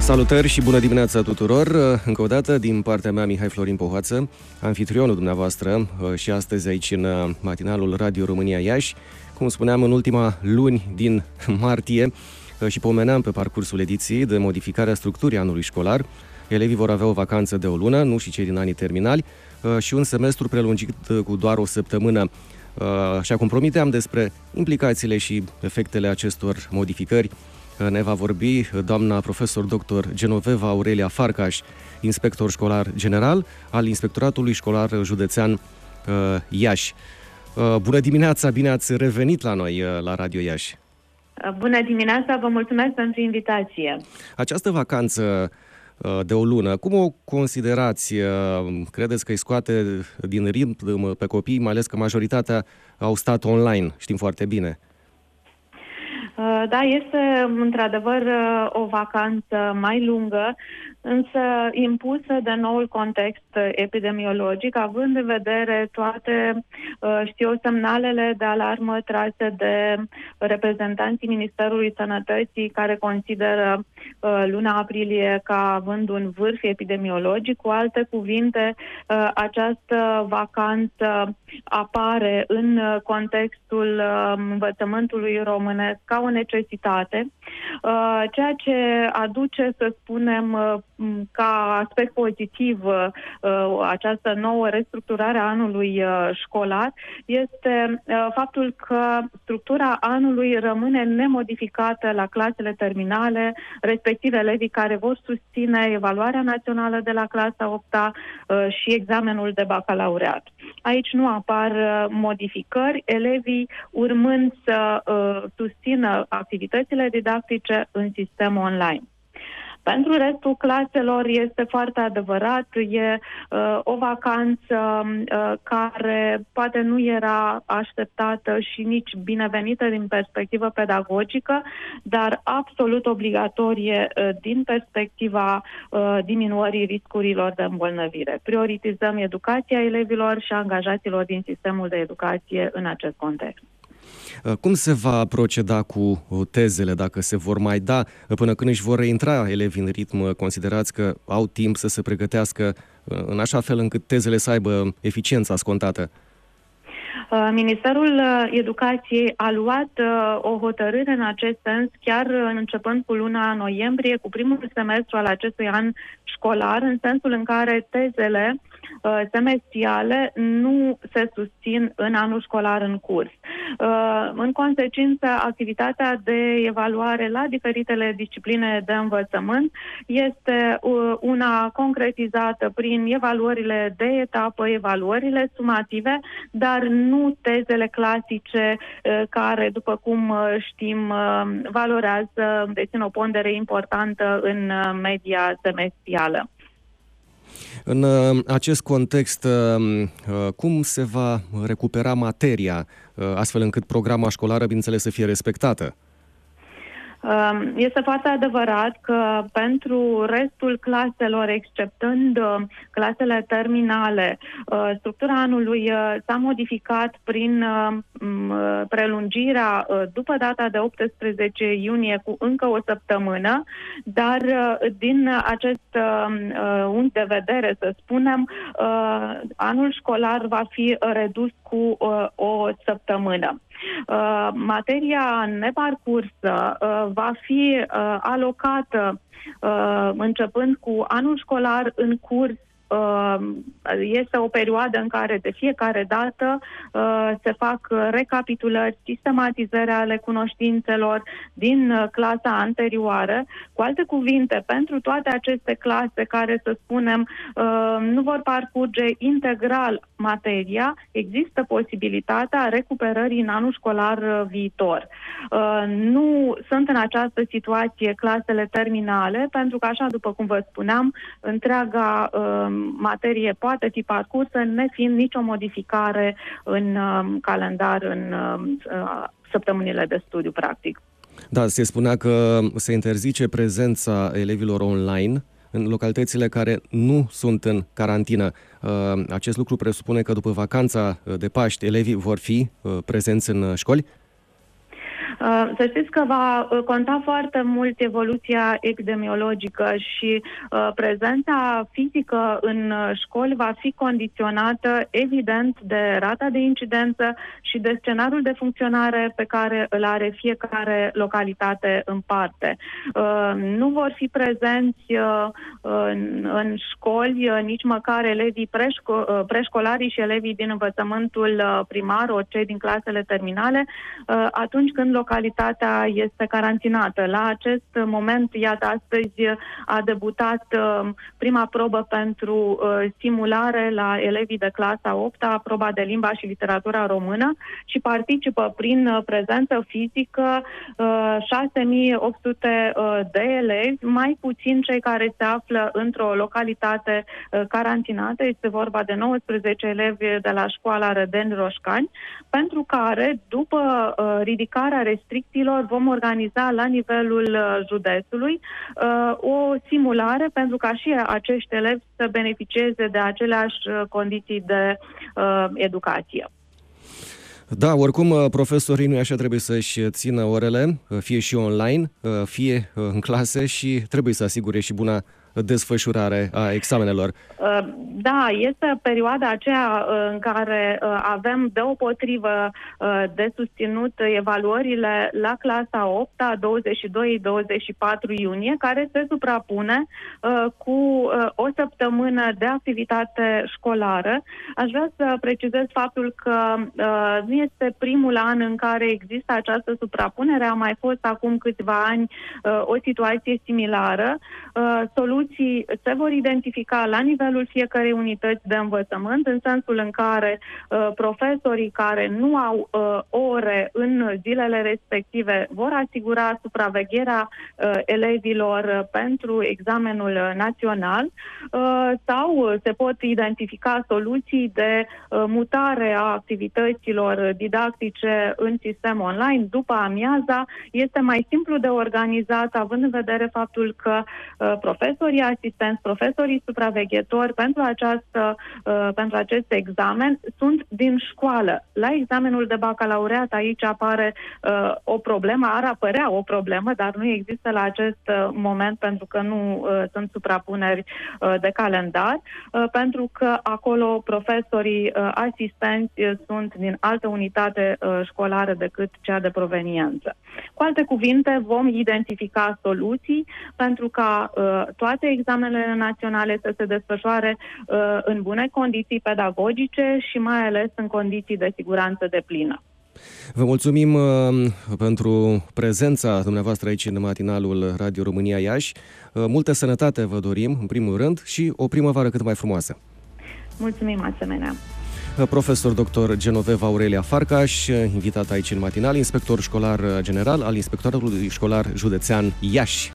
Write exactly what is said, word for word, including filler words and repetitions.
Salutări și bună dimineața tuturor! Încă o dată, din partea mea, Mihai Florin Pohoață, anfitrionul dumneavoastră și astăzi aici în matinalul Radio România Iași. Cum spuneam, în ultima luni din martie și pomeneam pe parcursul ediției de modificarea structurii anului școlar. Elevii vor avea o vacanță de o lună, nu și cei din anii terminali, și un semestru prelungit cu doar o săptămână. Așa cum promiteam, despre implicațiile și efectele acestor modificări ne va vorbi doamna profesor doctor Genoveva Aurelia Farcaș, inspector școlar general al Inspectoratului Școlar Județean Iași. Bună dimineața, bine ați revenit la noi, la Radio Iași. Bună dimineața, vă mulțumesc pentru invitație. Această vacanță de o lună, cum o considerați? Credeți că îi scoate din ritm pe copii, mai ales că majoritatea au stat online, știm foarte bine. Da, este într-adevăr o vacanță mai lungă, însă impusă de noul context epidemiologic, având în vedere toate, știu, semnalele de alarmă trase de reprezentanții Ministerului Sănătății, care consideră luna aprilie ca având un vârf epidemiologic. Cu alte cuvinte, această vacanță apare în contextul învățământului românesc ca o necesitate, ceea ce aduce, să spunem, ca aspect pozitiv această nouă restructurare a anului școlar este faptul că structura anului rămâne nemodificată la clasele terminale, respectiv elevii care vor susține evaluarea națională de la clasa a opta și examenul de bacalaureat. Aici nu apar modificări, elevii urmând să susțină activitățile didactice în sistem online. Pentru restul claselor este foarte adevărat, e uh, o vacanță uh, care poate nu era așteptată și nici binevenită din perspectivă pedagogică, dar absolut obligatorie uh, din perspectiva uh, diminuării riscurilor de îmbolnăvire. Prioritizăm educația elevilor și angajaților din sistemul de educație în acest context. Cum se va proceda cu tezele, dacă se vor mai da, până când își vor reintra elevii în ritm? Considerați că au timp să se pregătească în așa fel încât tezele să aibă eficiența scontată? Ministerul Educației a luat o hotărâre în acest sens chiar începând cu luna noiembrie, cu primul semestru al acestui an școlar, în sensul în care tezele semestriale nu se susțin în anul școlar în curs. În consecință, activitatea de evaluare la diferitele discipline de învățământ este una concretizată prin evaluările de etapă, evaluările sumative, dar nu tezele clasice care, după cum știm, valorează, dețin o pondere importantă în media semestrială. În acest context, cum se va recupera materia, astfel încât programa școlară, bineînțeles, să fie respectată? Este foarte adevărat că pentru restul claselor, exceptând clasele terminale, structura anului s-a modificat prin prelungirea după data de optsprezece iunie cu încă o săptămână, dar din acest punct de vedere, să spunem, anul școlar va fi redus cu o săptămână. Uh, materia neparcursă uh, va fi uh, alocată uh, începând cu anul școlar în curs. Este o perioadă în care de fiecare dată uh, se fac recapitulări, sistematizări ale cunoștințelor din uh, clasa anterioară. Cu alte cuvinte, pentru toate aceste clase care, să spunem, uh, nu vor parcurge integral materia, există posibilitatea recuperării în anul școlar uh, viitor. Uh, nu sunt în această situație clasele terminale, pentru că, așa după cum vă spuneam, întreaga uh, materie poate fi parcursă, nefiind nicio modificare în uh, calendar, în uh, săptămânile de studiu, practic. Da, se spunea că se interzice prezența elevilor online în localitățile care nu sunt în carantină. Uh, acest lucru presupune că după vacanța de Paști, elevii vor fi uh, prezenți în școli? Să știți că va conta foarte mult evoluția epidemiologică și prezența fizică în școli va fi condiționată, evident, de rata de incidență și de scenariul de funcționare pe care îl are fiecare localitate în parte. Nu vor fi prezenți în școli nici măcar elevii preșco- preșcolarii și elevii din învățământul primar, ori cei din clasele terminale, atunci când localitatea este carantinată. La acest moment, iată, astăzi a debutat prima probă pentru simulare la elevii de clasa a opta, proba de limba și literatura română, și participă prin prezență fizică șase mii opt sute de elevi, mai puțin cei care se află într-o localitate carantinată. Este vorba de nouăsprezece elevi de la școala Rădeni-Roșcani, pentru care, după ridicarea restricțiilor, vom organiza la nivelul județului o simulare pentru ca și acești elevi să beneficieze de aceleași condiții de educație. Da, oricum, profesorii nu așa trebuie să-și țină orele, fie și online, fie în clase, și trebuie să asigure și buna desfășurare a examenelor. Da, este perioada aceea în care avem deopotrivă de susținut evaluările la clasa a opta, douăzeci și doi douăzeci și patru iunie, care se suprapune cu o săptămână de activitate școlară. Aș vrea să precizez faptul că nu este primul an în care există această suprapunere, a mai fost acum câțiva ani o situație similară. Soluția se vor identifica la nivelul fiecărei unități de învățământ, în sensul în care uh, profesorii care nu au uh, ore în zilele respective vor asigura supravegherea uh, elevilor pentru examenul național, uh, sau se pot identifica soluții de uh, mutare a activităților didactice în sistem online după amiaza. Este mai simplu de organizat, având în vedere faptul că uh, profesorii asistenți, profesorii supraveghetori pentru, această, uh, pentru acest examen sunt din școală. La examenul de bacalaureat aici apare uh, o problemă, ar apărea o problemă, dar nu există la acest uh, moment pentru că nu uh, sunt suprapuneri uh, de calendar, uh, pentru că acolo profesorii uh, asistenți uh, sunt din altă unitate uh, școlară decât cea de proveniență. Cu alte cuvinte, vom identifica soluții pentru ca uh, toate examenele naționale să se desfășoare uh, în bune condiții pedagogice și mai ales în condiții de siguranță deplină. Vă mulțumim uh, pentru prezența dumneavoastră aici în matinalul Radio România Iași. Uh, multă sănătate vă dorim, în primul rând, și o primăvară cât mai frumoasă. Mulțumim asemenea. Profesor doctor Genoveva Aurelia Farcaș, invitat aici în matinal, inspector școlar general al Inspectoratului Școlar Județean Iași.